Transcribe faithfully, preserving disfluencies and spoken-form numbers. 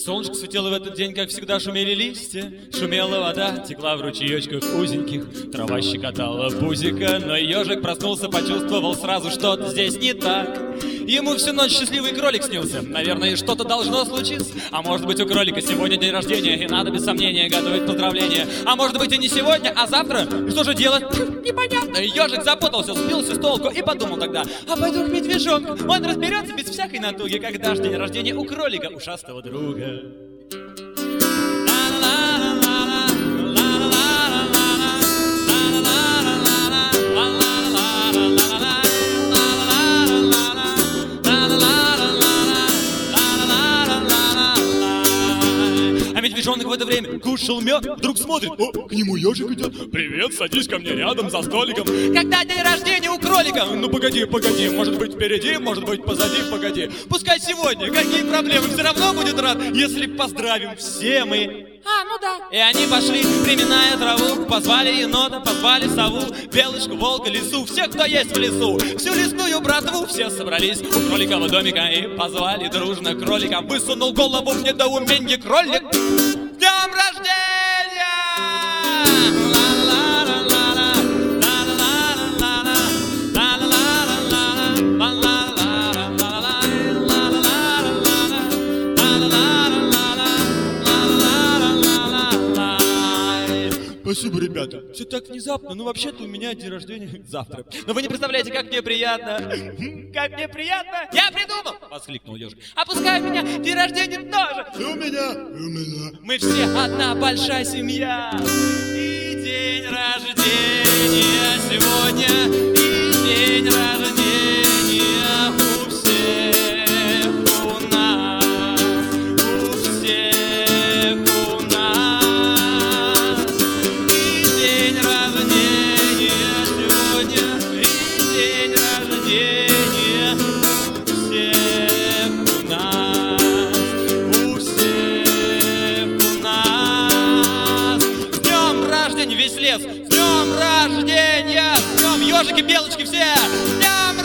Солнышко светило в этот день, как всегда шумели листья. Шумела вода, текла в ручеечках узеньких. Трава щекотала пузика, но ежик проснулся, почувствовал сразу, что-то здесь не так. Ему всю ночь счастливый кролик снился. Наверное, что-то должно случиться. А может быть, у кролика сегодня день рождения, и надо без сомнения готовить поздравления. А может быть, и не сегодня, а завтра? Что же делать? Непонятно. Ежик запутался, сбился с толку и подумал тогда: а пойду к медвежонку, он разберется без всякой натуги, когда же день рождения у кролика, ушастого друга. А медвежонок в это время кушал мед, вдруг смотрит: о, к нему ежик идет. Привет, садись ко мне рядом за столиком. Когда день рождения у кролика? Ну погоди, погоди, может быть впереди, может быть позади, погоди. Пускай сегодня, какие проблемы, все равно будет рад, если поздравим все мы. А, ну да. И они пошли, приминая траву, позвали енота, позвали сову, белочку, волка, лису, всех, кто есть в лесу, всю лесную братву. Все собрались у кроликового домика и позвали дружно кролика. Высунул голову в недоуменье кролик: с днем рождения! Спасибо, ребята. Все так внезапно. Ну, вообще-то у меня день рождения завтра. Но вы не представляете, как мне приятно. Как мне приятно. Я придумал! Воскликнул ежик. А пускай у меня день рождения тоже. И у меня, и у меня. Мы все одна большая семья. И день рождения сегодня, и день рождения у всех у нас, у всех у нас. И день рождения сегодня, и день рождения у всех у нас, у всех у нас. С днем рождения весь лес! С днем рождения! С днем ежики, белочки все! С днем